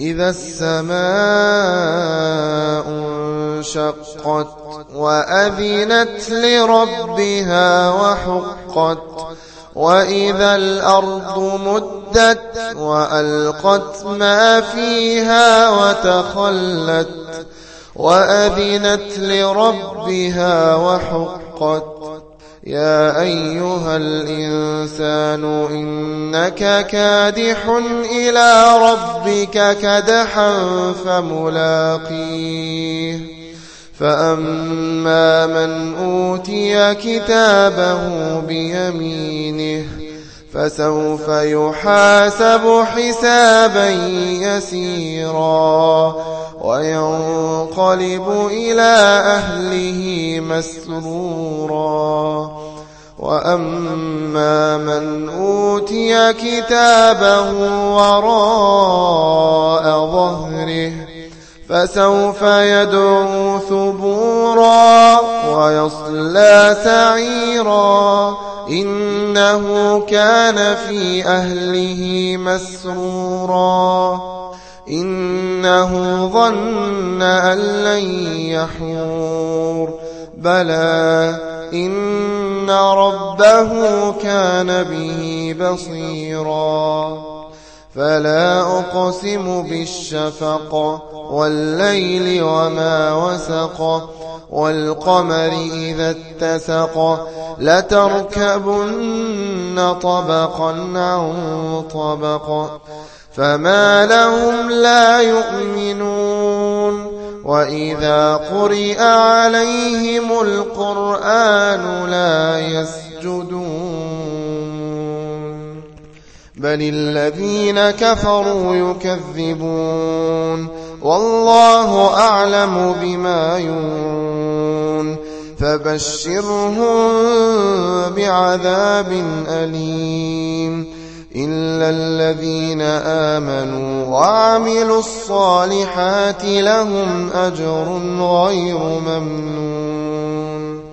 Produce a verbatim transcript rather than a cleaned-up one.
إذا السماء انشقت وأذنت لربها وحقت وإذا الأرض مدت وألقت ما فيها وتخلت وأذنت لربها وحقت يا أيها الإنسان إنك كادح إلى ربك كدحا فملاقيه فأما من أوتي كتابه بيمينه فسوف يحاسب حسابا يسيرا وينقلب إلى أهله مسرورا وأما من أوتي كتابه وراء ظهره فسوف يدعو ثبورا ويصلى سعيرا إنه كان في أهله مسرورا إنه ظن أن لن يحور بلى إن ربه كان به بصيرا فلا أقسم بالشفق والليل وما وسق والقمر إذا اتسق لتركبن طبقا عن طبق فما لهم لا يؤمنون وإذا قرئ عليهم القرآن لا يسجدون بل الذين كفروا يكذبون والله أعلم بما يوعون فبشرهم بعذاب أليم إلا الذين آمنوا وعملوا الصالحات لهم أجر غير ممنون.